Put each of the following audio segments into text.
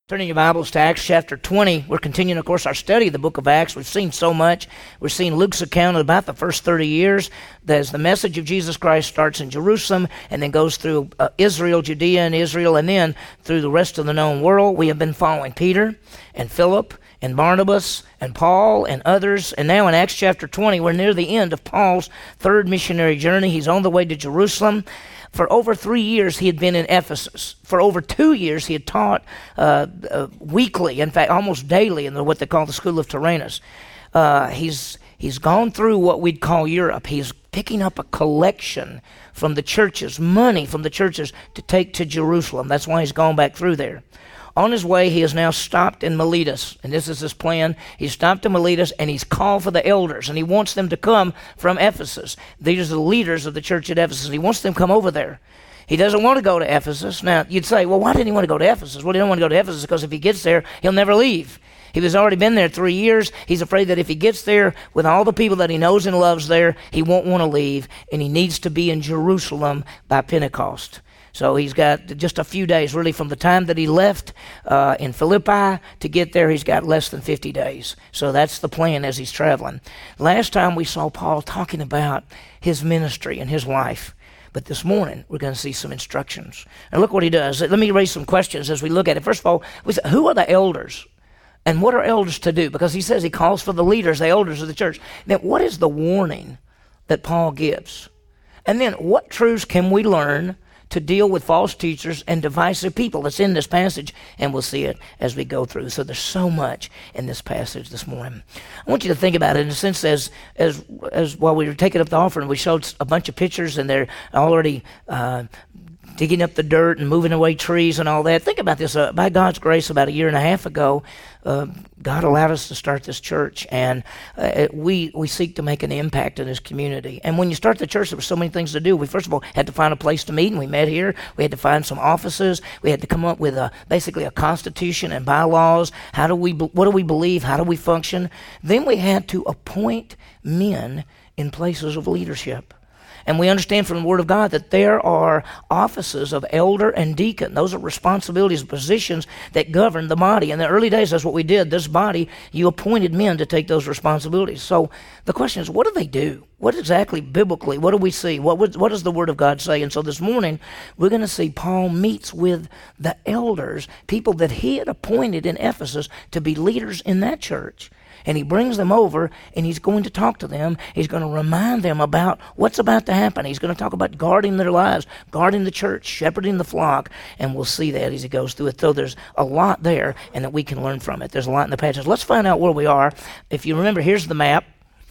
Turning your Bibles to Acts chapter 20, we're continuing, of course, our study of the book of Acts. We've seen so much. We're seeing Luke's account of about the first 30 years, as the message of Jesus Christ starts in Jerusalem and then goes through Israel, Judea and Israel, and then through the rest of the known world. We have been following Peter and Philip and Barnabas and Paul and others. And now in Acts chapter 20, we're near the end of Paul's third missionary journey. He's on the way to Jerusalem. For over 3 years, he had been in Ephesus. For over 2 years, he had taught weekly, in fact, almost daily, in what they call the School of Tyrannus. He's gone through what we'd call Europe. He's picking up a collection from the churches, money from the churches to take to Jerusalem. That's why he's gone back through there. On his way, he has now stopped in Miletus, and this is his plan. He's stopped in Miletus, and he's called for the elders, and he wants them to come from Ephesus. These are the leaders of the church at Ephesus. He wants them to come over there. He doesn't want to go to Ephesus. Now, you'd say, well, why didn't he want to go to Ephesus? Well, he didn't want to go to Ephesus because if he gets there, he'll never leave. He has already been there 3 years. He's afraid that if he gets there with all the people that he knows and loves there, he won't want to leave, and he needs to be in Jerusalem by Pentecost. So he's got just a few days, really, from the time that he left in Philippi to get there. He's got less than 50 days. So that's the plan as he's traveling. Last time we saw Paul talking about his ministry and his life. But this morning, we're going to see some instructions. And look what he does. Let me raise some questions as we look at it. First of all, we say, who are the elders? And what are elders to do? Because he says he calls for the leaders, the elders of the church. Now, what is the warning that Paul gives? And then, what truths can we learn to deal with false teachers and divisive people? That's in this passage, and we'll see it as we go through. So there's so much in this passage this morning. I want you to think about it in a sense as while we were taking up the offering, we showed a bunch of pictures, and they're already digging up the dirt and moving away trees and all that. Think about this. By God's grace, about a year and a half ago, God allowed us to start this church, and we seek to make an impact in this community. And when you start the church, there were so many things to do. We, first of all, had to find a place to meet, and we met here. We had to find some offices. We had to come up with basically a constitution and bylaws. What do we believe? How do we function? Then we had to appoint men in places of leadership. And we understand from the Word of God that there are offices of elder and deacon. Those are responsibilities, positions that govern the body. In the early days, that's what we did. This body, you appointed men to take those responsibilities. So the question is, what do they do? What exactly, biblically, what do we see? What does the Word of God say? And so this morning, we're going to see Paul meets with the elders, people that he had appointed in Ephesus to be leaders in that church. And he brings them over, and he's going to talk to them. He's going to remind them about what's about to happen. He's going to talk about guarding their lives, guarding the church, shepherding the flock, and we'll see that as he goes through it. So there's a lot there, and that we can learn from it. There's a lot in the passage. Let's find out where we are. If you remember, here's the map.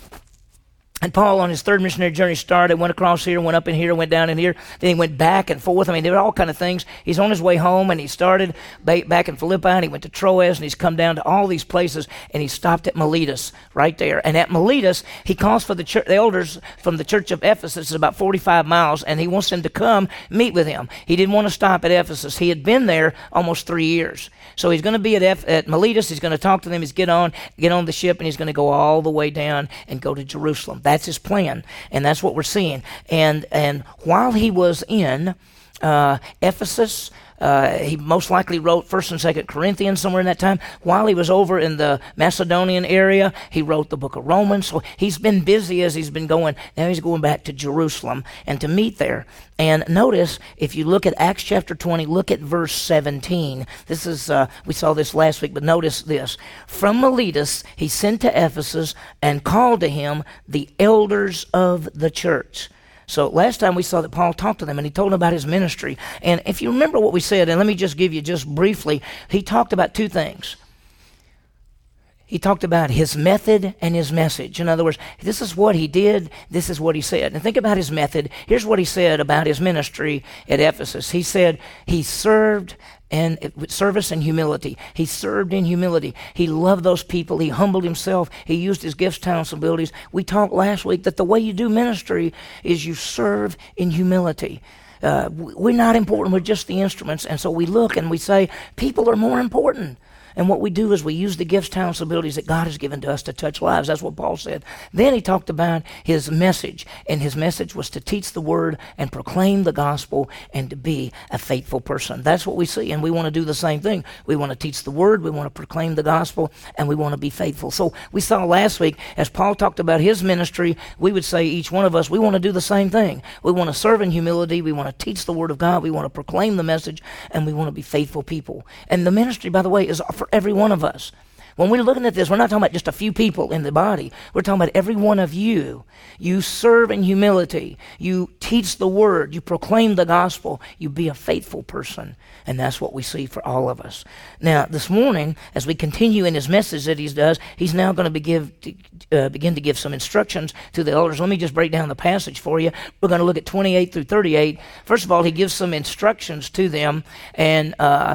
And Paul, on his third missionary journey, started, went across here, went up in here, went down in here. Then he went back and forth. I mean, there were all kind of things. He's on his way home, and he started back in Philippi, and he went to Troas, and he's come down to all these places, and he stopped at Miletus right there. And at Miletus, he calls for the elders from the church of Ephesus. It's about 45 miles, and he wants them to come meet with him. He didn't want to stop at Ephesus. He had been there almost 3 years. So he's going to be at Miletus. He's going to talk to them. He's get on the ship, and he's going to go all the way down and go to Jerusalem. That's his plan, and that's what we're seeing. And while he was in Ephesus, he most likely wrote 1st and 2nd Corinthians somewhere in that time. While he was over in the Macedonian area, he wrote the book of Romans. So he's been busy as he's been going. Now he's going back to Jerusalem and to meet there. And notice, if you look at Acts chapter 20, look at verse 17. This is, we saw this last week, but notice this. From Miletus, he sent to Ephesus and called to him the elders of the church. So last time we saw that Paul talked to them, and he told them about his ministry. And if you remember what we said, and let me just give you just briefly, he talked about two things. He talked about his method and his message. In other words, this is what he did, this is what he said. And think about his method. Here's what he said about his ministry at Ephesus. He said he served and with service and humility. He served in humility. He loved those people. He humbled himself. He used his gifts, talents, and abilities. We talked last week that the way you do ministry is you serve in humility. We're not important. We're just the instruments. And so we look and we say, people are more important. And what we do is we use the gifts, talents, abilities that God has given to us to touch lives. That's what Paul said. Then he talked about his message, and his message was to teach the word and proclaim the gospel and to be a faithful person. That's what we see, and we want to do the same thing. We want to teach the word, we want to proclaim the gospel, and we want to be faithful. So we saw last week, as Paul talked about his ministry, we would say each one of us, we want to do the same thing. We want to serve in humility, we want to teach the word of God, we want to proclaim the message, and we want to be faithful people. And the ministry, by the way, is for every one of us. When we're looking at this, we're not talking about just a few people in the body. We're talking about every one of you. You serve in humility. You teach the word. You proclaim the gospel. You be a faithful person. And that's what we see for all of us. Now, this morning, as we continue in his message that he does, he's now going to begin to give some instructions to the elders. Let me just break down the passage for you. We're going to look at 28 through 38. First of all, he gives some instructions to them. And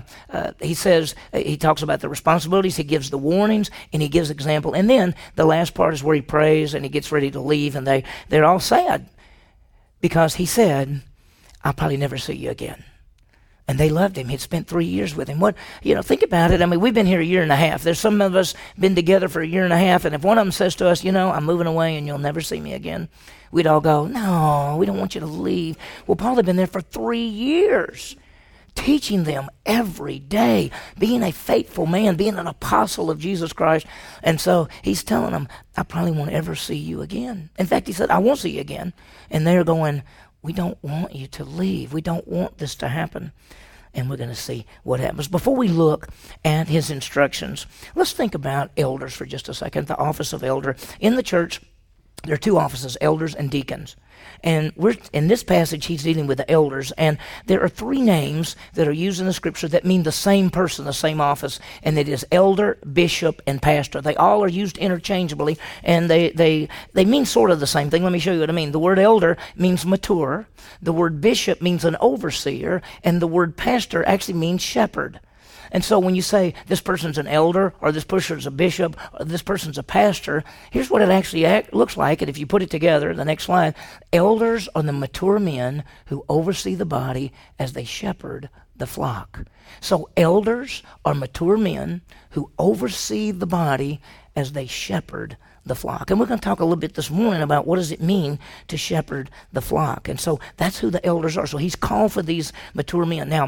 he says, he talks about the responsibilities. He gives the warnings, and he gives example. And then the last part is where he prays, and he gets ready to leave, and they're all sad because he said, I'll probably never see you again. And they loved him. He'd spent 3 years with him. Think about it. I mean, we've been here a year and a half. There's some of us been together for a year and a half, and if one of them says to us, I'm moving away and you'll never see me again, we'd all go, no, we don't want you to leave. Well, Paul had been there for 3 years, teaching them every day, being a faithful man, being an apostle of Jesus Christ. And so he's telling them, I probably won't ever see you again. In fact, he said, I won't see you again. And they're going, we don't want you to leave. We don't want this to happen. And we're going to see what happens. Before we look at his instructions, let's think about elders for just a second, the office of elder. In the church, there are two offices, elders and deacons. And in this passage, he's dealing with the elders. And there are three names that are used in the scripture that mean the same person, the same office. And it is elder, bishop, and pastor. They all are used interchangeably. And they mean sort of the same thing. Let me show you what I mean. The word elder means mature. The word bishop means an overseer. And the word pastor actually means shepherd. And so when you say this person's an elder, or this person's a bishop, or this person's a pastor, here's what it actually looks like. And if you put it together, the next slide, elders are the mature men who oversee the body as they shepherd the flock. So elders are mature men who oversee the body as they shepherd the flock. And we're going to talk a little bit this morning about what does it mean to shepherd the flock. And so that's who the elders are. So he's called for these mature men. Now,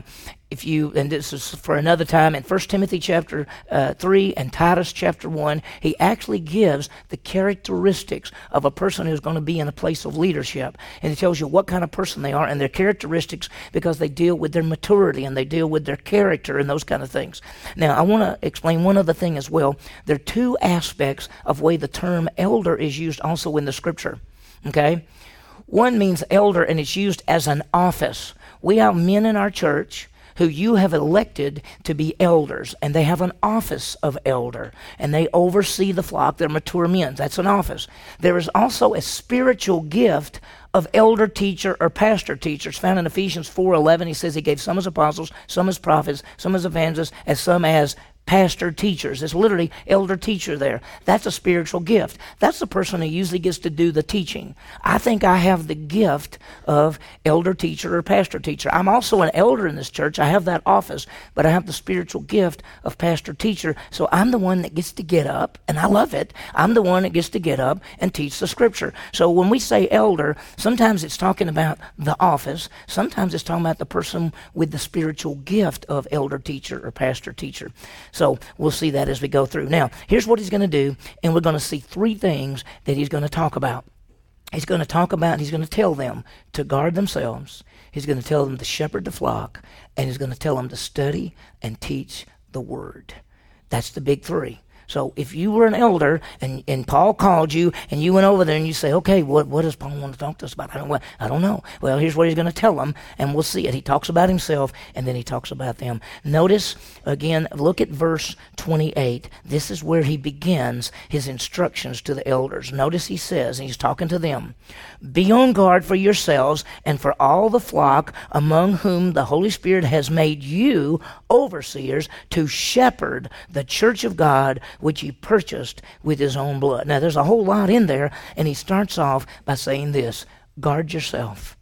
and this is for another time, in 1 Timothy chapter 3 and Titus chapter 1, he actually gives the characteristics of a person who's going to be in a place of leadership. And he tells you what kind of person they are and their characteristics, because they deal with their maturity and they deal with their character and those kind of things. Now, I want to explain one other thing as well. There are two aspects of way the term elder is used also in the scripture. Okay? One means elder, and it's used as an office. We have men in our church who you have elected to be elders, and they have an office of elder, and they oversee the flock. They're mature men. That's an office. There is also a spiritual gift of elder teacher or pastor teacher. It's found in Ephesians 4:11. He says he gave some as apostles, some as prophets, some as evangelists, and some as pastor teachers. It's literally elder teacher there. That's a spiritual gift. That's the person who usually gets to do the teaching. I think I have the gift of elder teacher or pastor teacher. I'm also an elder in this church. I have that office, but I have the spiritual gift of pastor teacher. So I'm the one that gets to get up, and I love it. I'm the one that gets to get up and teach the scripture. So when we say elder, sometimes it's talking about the office. Sometimes it's talking about the person with the spiritual gift of elder teacher or pastor teacher. So we'll see that as we go through. Now, here's what he's going to do, and we're going to see three things that he's going to talk about. He's going to tell them to guard themselves. He's going to tell them to shepherd the flock, and he's going to tell them to study and teach the word. That's the big three. So if you were an elder and Paul called you and you went over there and you say, okay, what does Paul want to talk to us about? I don't know. Well, here's what he's going to tell them, and we'll see it. He talks about himself, and then he talks about them. Notice, again, look at verse 28. This is where he begins his instructions to the elders. Notice he says, and he's talking to them, be on guard for yourselves and for all the flock among whom the Holy Spirit has made you overseers to shepherd the church of God, which he purchased with his own blood. Now, there's a whole lot in there, and he starts off by saying this: guard yourself.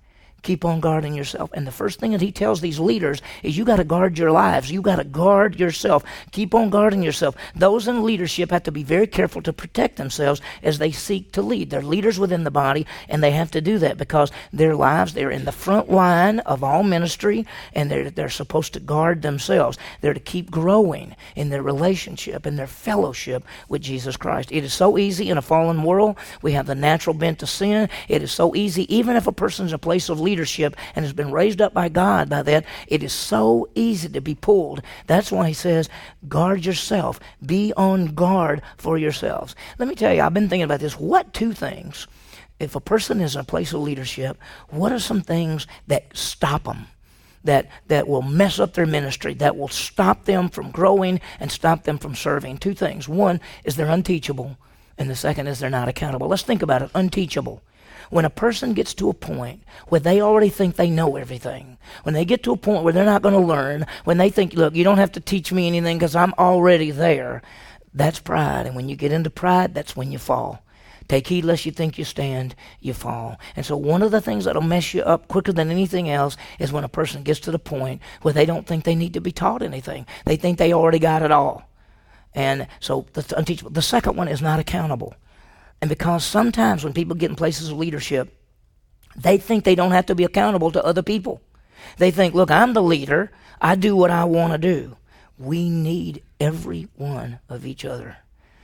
Keep on guarding yourself. And the first thing that he tells these leaders is you got to guard your lives. You got to guard yourself. Keep on guarding yourself. Those in leadership have to be very careful to protect themselves as they seek to lead. They're leaders within the body, and they have to do that because their lives, they're in the front line of all ministry, and they're supposed to guard themselves. They're to keep growing in their relationship and their fellowship with Jesus Christ. It is so easy in a fallen world. We have the natural bent to sin. It is so easy, even if a person's in a place of leadership and has been raised up by God by that, it is so easy to be pulled. That's why he says, guard yourself. Be on guard for yourselves. Let me tell you, I've been thinking about this. What two things, if a person is in a place of leadership, what are some things that stop them? That will mess up their ministry, that will stop them from growing and stop them from serving? Two things. One is they're unteachable, and the second is they're not accountable. Let's think about it. Unteachable. When a person gets to a point where they already think they know everything, when they get to a point where they're not going to learn, when they think, look, you don't have to teach me anything because I'm already there, that's pride. And when you get into pride, that's when you fall. Take heed lest you think you stand, you fall. And so one of the things that'll mess you up quicker than anything else is when a person gets to the point where they don't think they need to be taught anything. They think they already got it all. And so that's unteachable. The second one is not accountable. And because sometimes when people get in places of leadership, they think they don't have to be accountable to other people. They think, look, I'm the leader. I do what I want to do. We need every one of each other.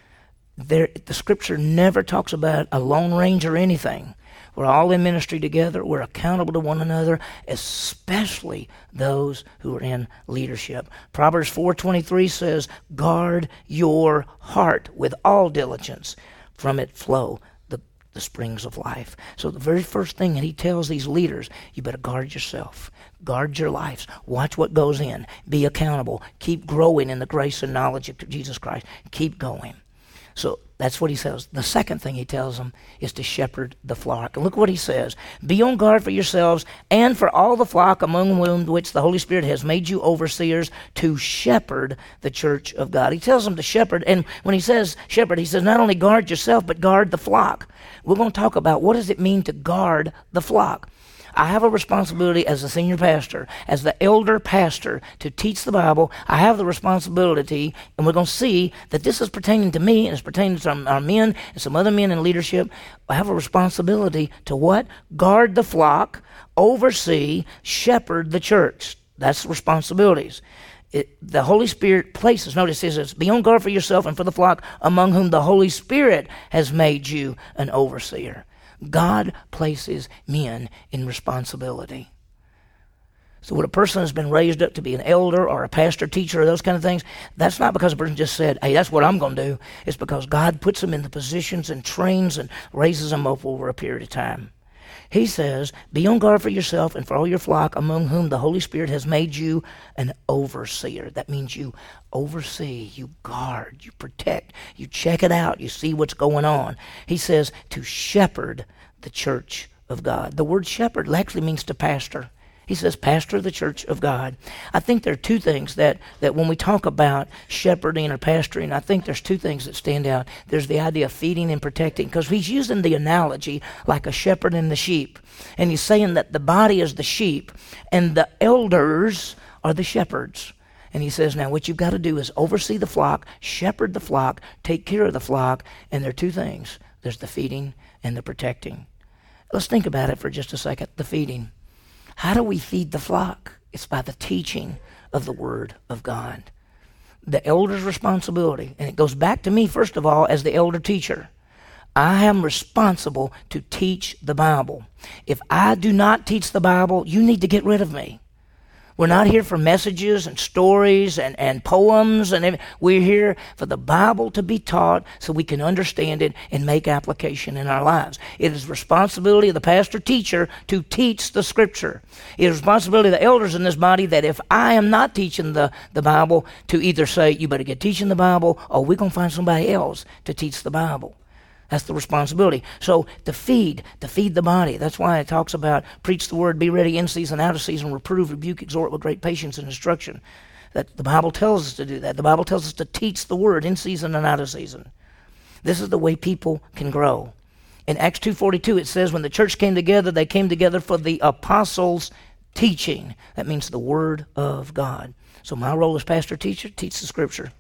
The scripture never talks about a lone ranger or anything. We're all in ministry together. We're accountable to one another, especially those who are in leadership. Proverbs 4:23 says, guard your heart with all diligence. From it flow the springs of life. So the very first thing that he tells these leaders, you better guard yourself. Guard your lives. Watch what goes in. Be accountable. Keep growing in the grace and knowledge of Jesus Christ. Keep going. So that's what he says. The second thing he tells them is to shepherd the flock. And look what he says. Be on guard for yourselves and for all the flock among whom which the Holy Spirit has made you overseers to shepherd the church of God. He tells them to shepherd. And when he says shepherd, he says not only guard yourself, but guard the flock. We're going to talk about what does it mean to guard the flock. I have a responsibility as a senior pastor, as the elder pastor, to teach the Bible. I have the responsibility, and we're going to see that this is pertaining to me, and it's pertaining to our men and some other men in leadership. I have a responsibility to what? Guard the flock, oversee, shepherd the church. That's the responsibilities. The Holy Spirit places, notice it says, be on guard for yourself and for the flock among whom the Holy Spirit has made you an overseer. God places men in responsibility. So when a person has been raised up to be an elder or a pastor, teacher, or those kind of things, that's not because a person just said, hey, that's what I'm going to do. It's because God puts them in the positions and trains and raises them up over a period of time. He says, be on guard for yourself and for all your flock among whom the Holy Spirit has made you an overseer. That means you oversee, you guard, you protect, you check it out, you see what's going on. He says to shepherd the church of God. The word shepherd actually means to pastor. He says, pastor the church of God. I think there are two things that when we talk about shepherding or pastoring, I think there's two things that stand out. There's the idea of feeding and protecting, because he's using the analogy like a shepherd and the sheep. And he's saying that the body is the sheep and the elders are the shepherds. And he says, now what you've got to do is oversee the flock, shepherd the flock, take care of the flock. And there are two things. There's the feeding and the protecting. Let's think about it for just a second. The feeding. How do we feed the flock? It's by the teaching of the Word of God. The elder's responsibility, and it goes back to me, first of all, as the elder teacher. I am responsible to teach the Bible. If I do not teach the Bible, you need to get rid of me. We're not here for messages and stories and poems. We're here for the Bible to be taught so we can understand it and make application in our lives. It is the responsibility of the pastor-teacher to teach the Scripture. It is the responsibility of the elders in this body that if I am not teaching the Bible, to either say, you better get teaching the Bible, or we're going to find somebody else to teach the Bible. That's the responsibility. So to feed the body. That's why it talks about preach the word, be ready in season, out of season, reprove, rebuke, exhort with great patience and instruction. That the Bible tells us to do that. The Bible tells us to teach the word in season and out of season. This is the way people can grow. In Acts 2:42, it says, when the church came together, they came together for the apostles' teaching. That means the Word of God. So my role as pastor teacher, teach the Scripture.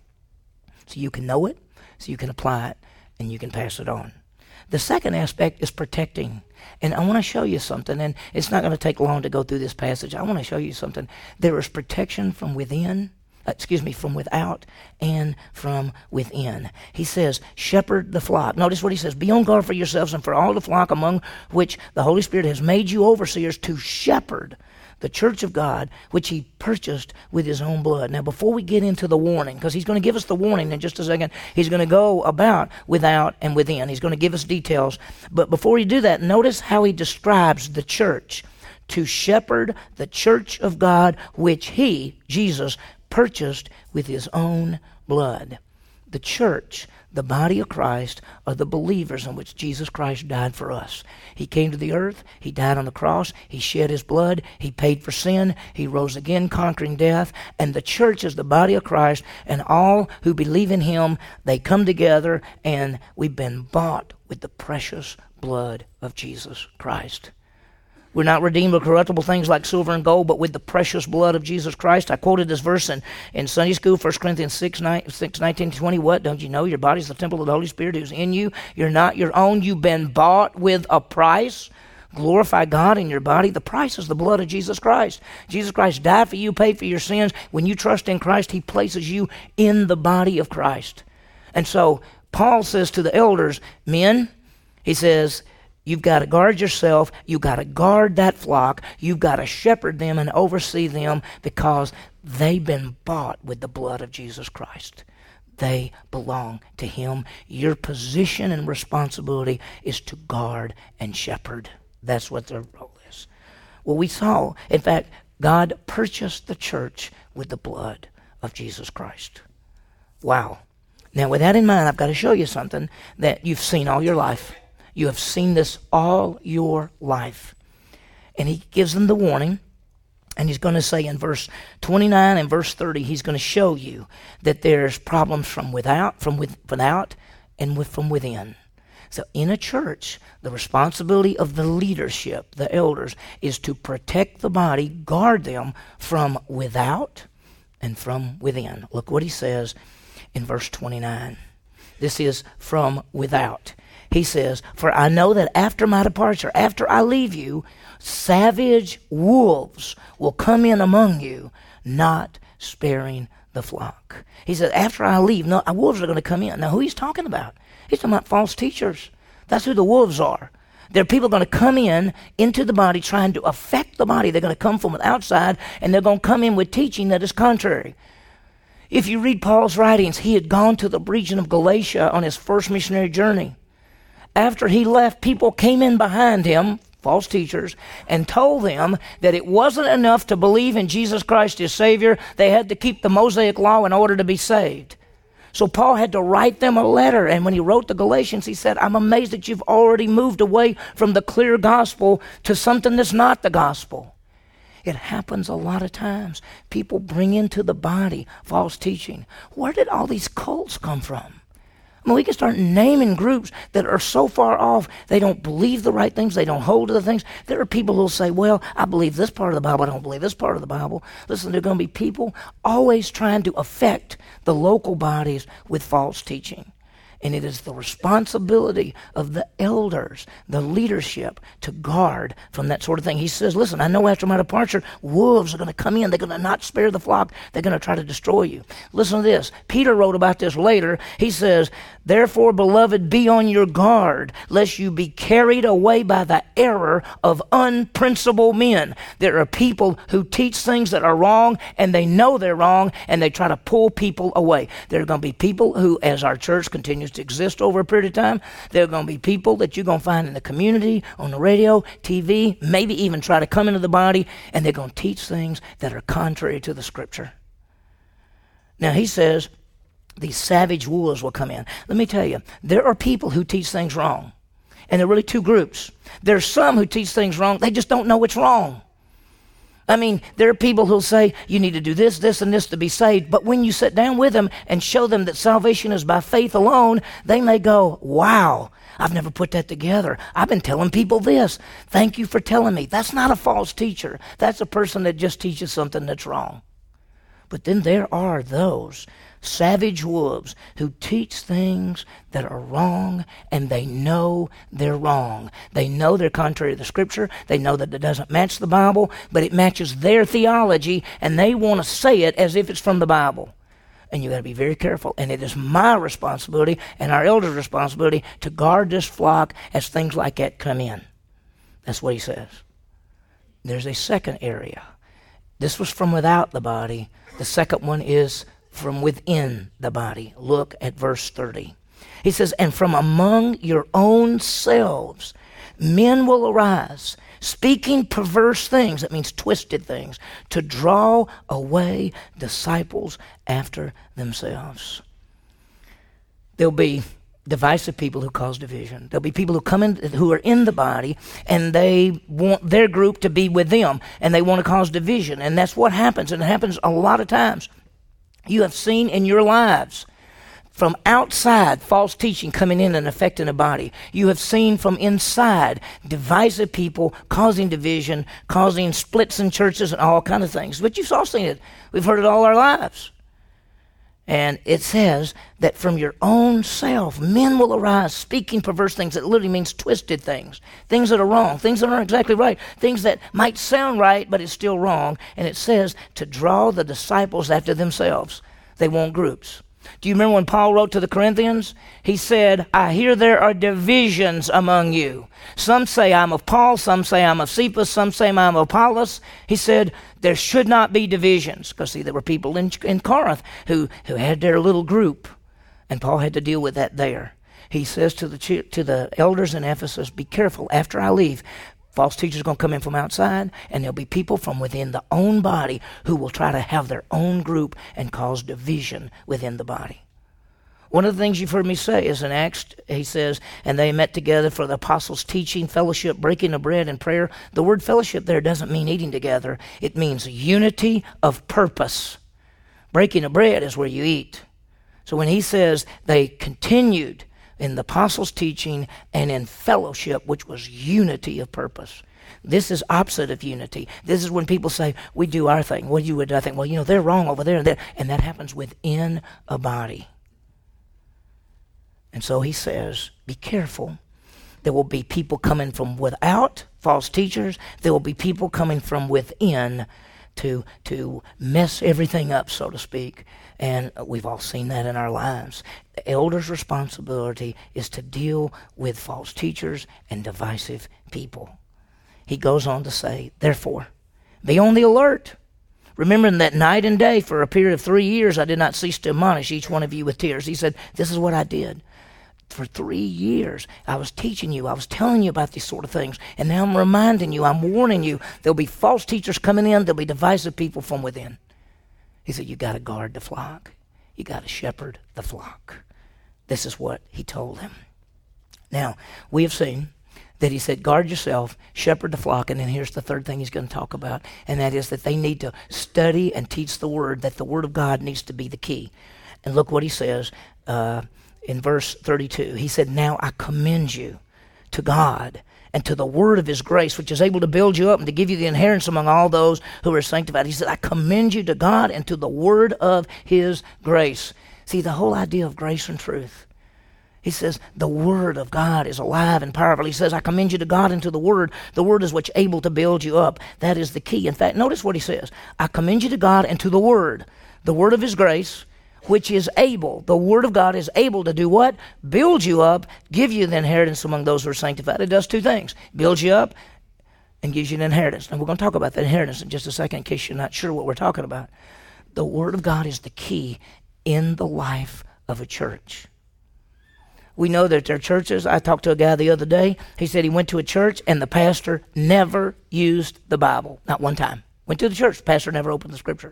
So you can know it, so you can apply it, and you can pass it on. The second aspect is protecting. And I want to show you something, and it's not going to take long to go through this passage. I want to show you something. There is protection from within, from without and from within. He says, shepherd the flock. Notice what he says, be on guard for yourselves and for all the flock among which the Holy Spirit has made you overseers to shepherd the church of God, which he purchased with his own blood. Now, before we get into the warning, because he's going to give us the warning in just a second, he's going to go about without and within. He's going to give us details. But before you do that, notice how he describes the church. To shepherd the church of God, which he, Jesus, purchased with his own blood. The church, the body of Christ, are the believers in which Jesus Christ died for us. He came to the earth, he died on the cross, he shed his blood, he paid for sin, he rose again conquering death, and the church is the body of Christ, and all who believe in him, they come together, and we've been bought with the precious blood of Jesus Christ. We're not redeemed with corruptible things like silver and gold, but with the precious blood of Jesus Christ. I quoted this verse in Sunday school, 1 Corinthians 6, 19 to 20. What? Don't you know your body's the temple of the Holy Spirit who's in you? You're not your own. You've been bought with a price. Glorify God in your body. The price is the blood of Jesus Christ. Jesus Christ died for you, paid for your sins. When you trust in Christ, he places you in the body of Christ. And so Paul says to the elders, men, he says, you've got to guard yourself. You've got to guard that flock. You've got to shepherd them and oversee them because they've been bought with the blood of Jesus Christ. They belong to him. Your position and responsibility is to guard and shepherd. That's what their role is. Well, we saw, in fact, God purchased the church with the blood of Jesus Christ. Wow. Now, with that in mind, I've got to show you something that you've seen all your life. You have seen this all your life. And he gives them the warning, and he's going to say in verse 29 and verse 30, he's going to show you that there's problems from without, and from within. So in a church, the responsibility of the leadership, the elders, is to protect the body, guard them from without and from within. Look what he says in verse 29. This is from without. He says, for I know that after my departure, after I leave you, savage wolves will come in among you, not sparing the flock. He said, after I leave, no, wolves are going to come in. Now, who he's talking about? He's talking about false teachers. That's who the wolves are. There are people going to come into the body trying to affect the body. They're going to come from the outside, and they're going to come in with teaching that is contrary. If you read Paul's writings, he had gone to the region of Galatia on his first missionary journey. After he left, people came in behind him, false teachers, and told them that it wasn't enough to believe in Jesus Christ as Savior. They had to keep the Mosaic law in order to be saved. So Paul had to write them a letter, and when he wrote the Galatians, he said, I'm amazed that you've already moved away from the clear gospel to something that's not the gospel. It happens a lot of times. People bring into the body false teaching. Where did all these cults come from? I mean, we can start naming groups that are so far off, they don't believe the right things, they don't hold to the things. There are people who will say, well, I believe this part of the Bible, I don't believe this part of the Bible. Listen, there are going to be people always trying to affect the local bodies with false teaching. And it is the responsibility of the elders, the leadership, to guard from that sort of thing. He says, listen, I know after my departure, wolves are going to come in. They're going to not spare the flock. They're going to try to destroy you. Listen to this. Peter wrote about this later. He says, therefore, beloved, be on your guard, lest you be carried away by the error of unprincipled men. There are people who teach things that are wrong, and they know they're wrong, and they try to pull people away. There are going to be people who, as our church continues to exist over a period of time, there are going to be people that you're going to find in the community, on the radio, TV, maybe even try to come into the body, and they're going to teach things that are contrary to the Scripture. Now, he says these savage wolves will come in. Let me tell you, there are people who teach things wrong, and there are really two groups. There's some who teach things wrong. They just don't know it's wrong. I mean, there are people who'll say, you need to do this, this, and this to be saved. But when you sit down with them and show them that salvation is by faith alone, they may go, wow, I've never put that together. I've been telling people this. Thank you for telling me. That's not a false teacher. That's a person that just teaches something that's wrong. But then there are those savage wolves who teach things that are wrong, and they know they're wrong. They know they're contrary to the Scripture. They know that it doesn't match the Bible, but it matches their theology, and they want to say it as if it's from the Bible. And you got to be very careful. And it is my responsibility and our elders' responsibility to guard this flock as things like that come in. That's what he says. There's a second area. This was from without the body. The second one is from within the body. Look at verse 30. He says, and from among your own selves men will arise, speaking perverse things, that means twisted things, to draw away disciples after themselves. There'll be divisive people who cause division. There'll be people who come in, who are in the body, and they want their group to be with them, and they want to cause division. And that's what happens, and it happens a lot of times. You have seen in your lives from outside false teaching coming in and affecting the body. You have seen from inside divisive people causing division, causing splits in churches and all kinds of things. But you've all seen it. We've heard it all our lives. And it says that from your own self, men will arise speaking perverse things. That literally means twisted things, things that are wrong, things that aren't exactly right, things that might sound right, but it's still wrong. And it says to draw the disciples after themselves. They want groups. Do you remember when Paul wrote to the Corinthians? He said, I hear there are divisions among you. Some say I'm of Paul, some say I'm of Cephas, some say I'm of Apollos. He said there should not be divisions. Because see, there were people in Corinth who had their little group. And Paul had to deal with that there. He says to the elders in Ephesus, be careful after I leave. False teachers are going to come in from outside, and there'll be people from within the own body who will try to have their own group and cause division within the body. One of the things you've heard me say is in Acts, he says, and they met together for the apostles' teaching, fellowship, breaking of bread, and prayer. The word fellowship there doesn't mean eating together. It means unity of purpose. Breaking of bread is where you eat. So when he says they continued in the apostles' teaching and in fellowship, which was unity of purpose. This is opposite of unity. This is when people say, we do our thing. Well, you would think, well, they're wrong over there and there. And that happens within a body. And so he says, be careful. There will be people coming from without, false teachers. There will be people coming from within to mess everything up, so to speak. And we've all seen that in our lives. The elder's responsibility is to deal with false teachers and divisive people. He goes on to say, therefore, be on the alert, remembering that night and day for a period of 3 years I did not cease to admonish each one of you with tears. He said, this is what I did. For 3 years, I was teaching you. I was telling you about these sort of things. And now I'm reminding you, I'm warning you. There'll be false teachers coming in. There'll be divisive people from within. He said, you got to guard the flock. You got to shepherd the flock. This is what he told them. Now, we have seen that he said, guard yourself, shepherd the flock. And then here's the third thing he's going to talk about. And that is that they need to study and teach the word, that the word of God needs to be the key. And look what he says, in verse 32, he said, now I commend you to God and to the word of his grace, which is able to build you up and to give you the inheritance among all those who are sanctified. He said, I commend you to God and to the word of his grace. See, the whole idea of grace and truth. He says, the word of God is alive and powerful. He says, I commend you to God and to the word. The word is what's able to build you up. That is the key. In fact, notice what he says. I commend you to God and to the word of his grace, which is able. The word of God is able to do what? Build you up, give you the inheritance among those who are sanctified. It does two things. Builds you up and gives you an inheritance. And we're going to talk about that inheritance in just a second in case you're not sure what we're talking about. The word of God is the key in the life of a church. We know that there are churches. I talked to a guy the other day. He said he went to a church and the pastor never used the Bible. Not one time. Went to the church. The pastor never opened the scripture.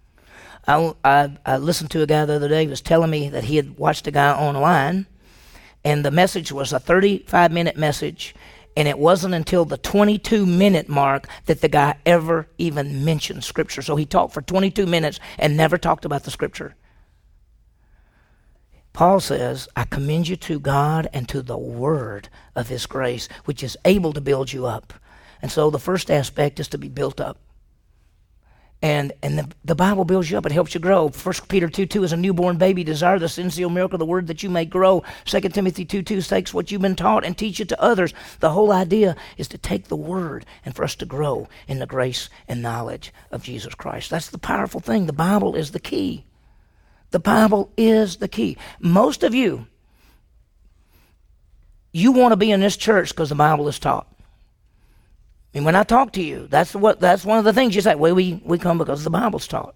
I listened to a guy the other day who was telling me that he had watched a guy online, and the message was a 35-minute message, and it wasn't until the 22-minute mark that the guy ever even mentioned Scripture. So he talked for 22 minutes and never talked about the Scripture. Paul says, I commend you to God and to the word of his grace, which is able to build you up. And so the first aspect is to be built up. And the Bible builds you up. It helps you grow. 1 Peter 2:2 is a newborn baby. Desire the sincere miracle of the word that you may grow. 2 Timothy 2:2 takes what you've been taught and teach it to others. The whole idea is to take the word and for us to grow in the grace and knowledge of Jesus Christ. That's the powerful thing. The Bible is the key. The Bible is the key. Most of you want to be in this church because the Bible is taught. And when I talk to you, that's one of the things you say, well, we come because the Bible's taught.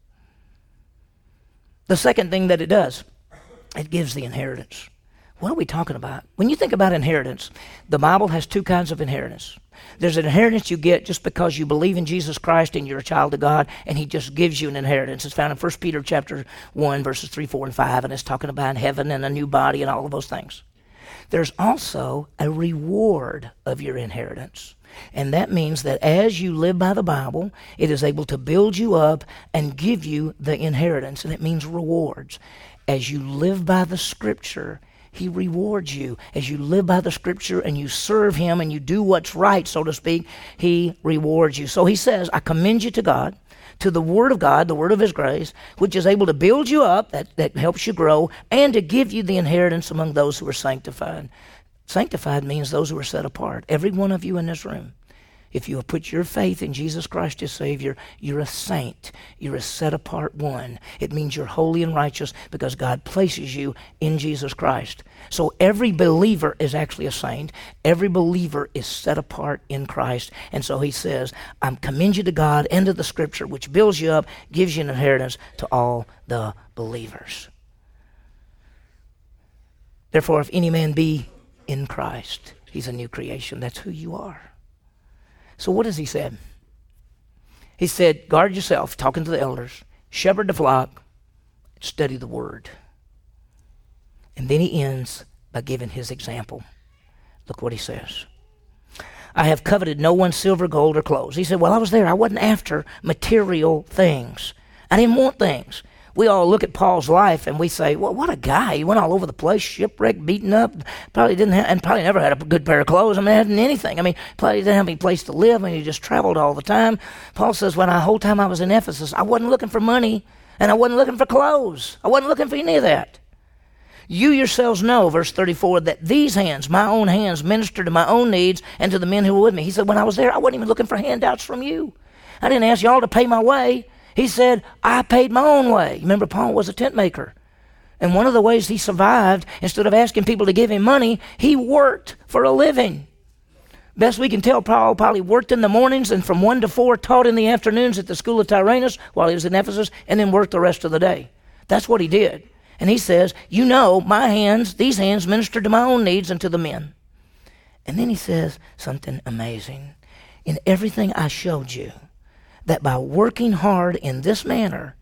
The second thing that it does, it gives the inheritance. What are we talking about? When you think about inheritance, the Bible has two kinds of inheritance. There's an inheritance you get just because you believe in Jesus Christ and you're a child of God, and he just gives you an inheritance. It's found in 1 Peter chapter 1, verses 3, 4, and 5, and it's talking about heaven and a new body and all of those things. There's also a reward of your inheritance. And that means that as you live by the Bible, it is able to build you up and give you the inheritance. And it means rewards. As you live by the Scripture, he rewards you. As you live by the Scripture and you serve him and you do what's right, so to speak, he rewards you. So he says, I commend you to God, to the Word of God, the Word of his grace, which is able to build you up, that helps you grow, and to give you the inheritance among those who are sanctified. Sanctified means those who are set apart. Every one of you in this room, if you have put your faith in Jesus Christ as Savior, you're a saint. You're a set-apart one. It means you're holy and righteous because God places you in Jesus Christ. So every believer is actually a saint. Every believer is set apart in Christ. And so he says, I commend you to God and to the Scripture, which builds you up, gives you an inheritance to all the believers. Therefore, if any man be in Christ, he's a new creation. That's who you are. So what has he said? He said, guard yourself, talking to the elders, shepherd the flock, study the word. And then he ends by giving his example. Look what he says. I have coveted no one's silver, gold, or clothes. He said, well, I was there. I wasn't after material things. I didn't want things. We all look at Paul's life and we say, well, what a guy. He went all over the place, shipwrecked, beaten up, probably never had a good pair of clothes. Hadn't anything. Probably didn't have any place to live, and he just traveled all the time. Paul says, when the whole time I was in Ephesus, I wasn't looking for money, and I wasn't looking for clothes. I wasn't looking for any of that. You yourselves know, verse 34, that these hands, my own hands, minister to my own needs and to the men who were with me. He said, when I was there, I wasn't even looking for handouts from you. I didn't ask y'all to pay my way. He said, I paid my own way. Remember, Paul was a tent maker. And one of the ways he survived, instead of asking people to give him money, he worked for a living. Best we can tell, Paul probably worked in the mornings and from 1 to 4, taught in the afternoons at the school of Tyrannus while he was in Ephesus, and then worked the rest of the day. That's what he did. And he says, you know, these hands ministered to my own needs and to the men. And then he says something amazing. In everything I showed you, that by working hard in this manner,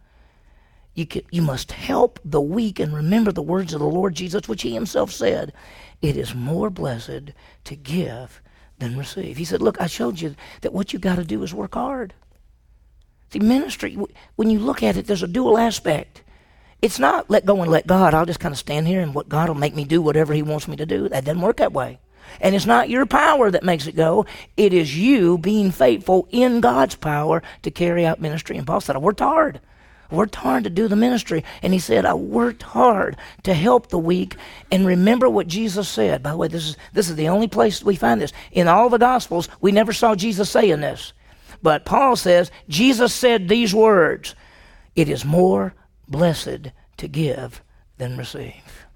you must help the weak and remember the words of the Lord Jesus, which he himself said, it is more blessed to give than receive. He said, look, I showed you that what you got to do is work hard. See, ministry, when you look at it, there's a dual aspect. It's not let go and let God. I'll just kind of stand here and God will make me do whatever he wants me to do. That doesn't work that way. And it's not your power that makes it go. It is you being faithful in God's power to carry out ministry. And Paul said, I worked hard. I worked hard to do the ministry. And he said, I worked hard to help the weak. And remember what Jesus said. By the way, this is the only place we find this. In all the Gospels, we never saw Jesus saying this. But Paul says, Jesus said these words, it is more blessed to give than receive.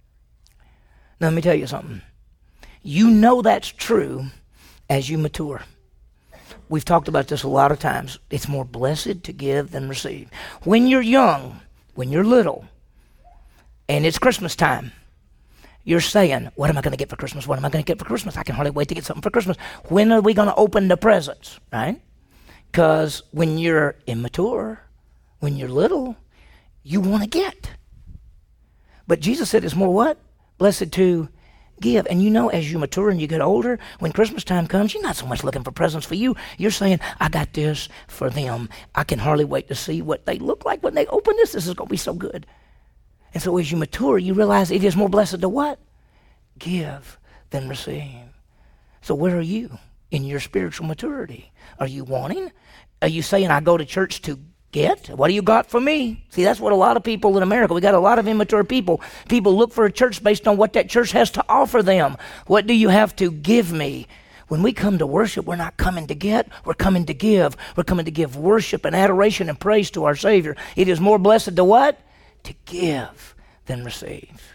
Now, let me tell you something. You know that's true as you mature. We've talked about this a lot of times. It's more blessed to give than receive. When you're young, when you're little, and it's Christmas time, you're saying, what am I going to get for Christmas? What am I going to get for Christmas? I can hardly wait to get something for Christmas. When are we going to open the presents, right? Because when you're immature, when you're little, you want to get. But Jesus said it's more what? Blessed to give. And you know, as you mature and you get older, when Christmas time comes, you're not so much looking for presents for you. You're saying, I got this for them. I can hardly wait to see what they look like when they open this. This is going to be so good. And so as you mature, you realize it is more blessed to what? Give than receive. So where are you in your spiritual maturity? Are you wanting? Are you saying, I go to church to get? What do you got for me? See, that's what a lot of people in America, we got a lot of immature people. People look for a church based on what that church has to offer them. What do you have to give me? When we come to worship, we're not coming to get, we're coming to give. We're coming to give worship and adoration and praise to our Savior. It is more blessed to what? To give than receive.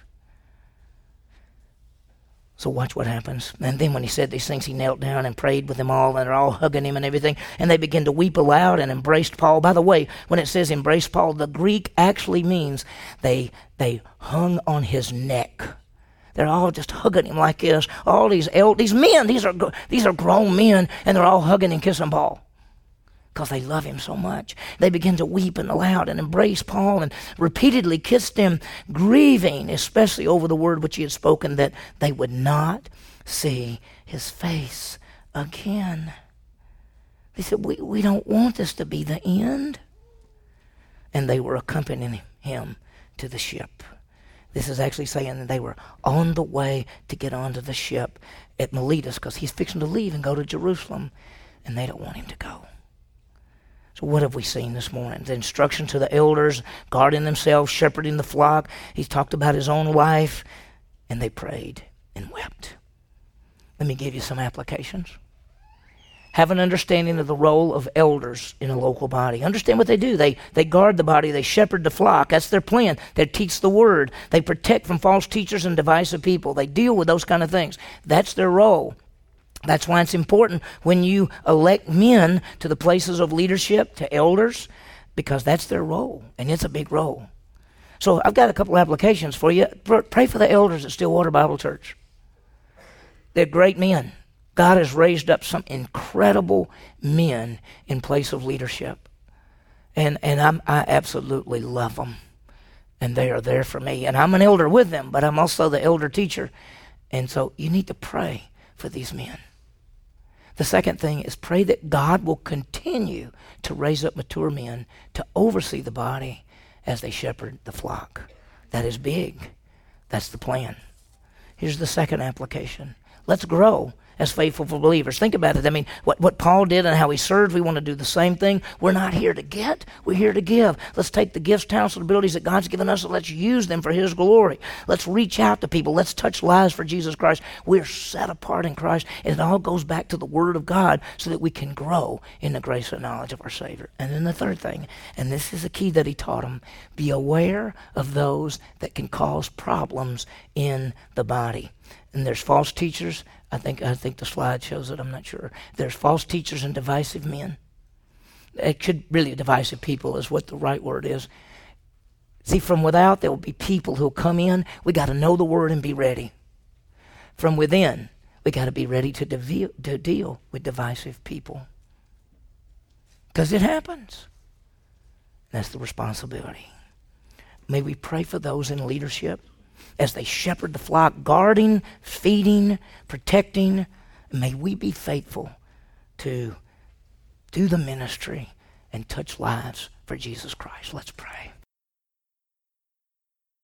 So watch what happens. And then when he said these things, he knelt down and prayed with them all, and they're all hugging him and everything. And they began to weep aloud and embraced Paul. By the way, when it says embrace Paul, the Greek actually means they hung on his neck. They're all just hugging him like this. All these men, these are grown men, and they're all hugging and kissing Paul because they love him so much. They begin to weep and aloud and embrace Paul and repeatedly kissed him, grieving, especially over the word which he had spoken, that they would not see his face again. They said, we don't want this to be the end. And they were accompanying him to the ship. This is actually saying that they were on the way to get onto the ship at Miletus because he's fixing to leave and go to Jerusalem, and they don't want him to go. So what have we seen this morning? The instruction to the elders, guarding themselves, shepherding the flock. He's talked about his own life, and they prayed and wept. Let me give you some applications. Have an understanding of the role of elders in a local body. Understand what they do. They guard the body. They shepherd the flock. That's their plan. They teach the word. They protect from false teachers and divisive people. They deal with those kind of things. That's their role. That's why it's important when you elect men to the places of leadership, to elders, because that's their role, and it's a big role. So I've got a couple applications for you. Pray for the elders at Stillwater Bible Church. They're great men. God has raised up some incredible men in place of leadership. And I absolutely love them. And they are there for me. And I'm an elder with them, but I'm also the elder teacher. And so you need to pray for these men. The second thing is pray that God will continue to raise up mature men to oversee the body as they shepherd the flock. That is big. That's the plan. Here's the second application. Let's grow as faithful believers. Think about it. I mean, what Paul did and how he served, we want to do the same thing. We're not here to get, we're here to give. Let's take the gifts, talents, and abilities that God's given us and let's use them for his glory. Let's reach out to people. Let's touch lives for Jesus Christ. We're set apart in Christ, and it all goes back to the Word of God so that we can grow in the grace and knowledge of our Savior. And then the third thing, and this is the key that he taught them, be aware of those that can cause problems in the body. And there's false teachers. I think the slide shows it. I'm not sure. There's false teachers and divisive men. It could really divisive people is what the right word is. See, from without there will be people who'll come in. We got to know the word and be ready. From within, we got to be ready to deal with divisive people, because it happens. That's the responsibility. May we pray for those in leadership as they shepherd the flock, guarding, feeding, protecting. May we be faithful to do the ministry and touch lives for Jesus Christ. Let's pray.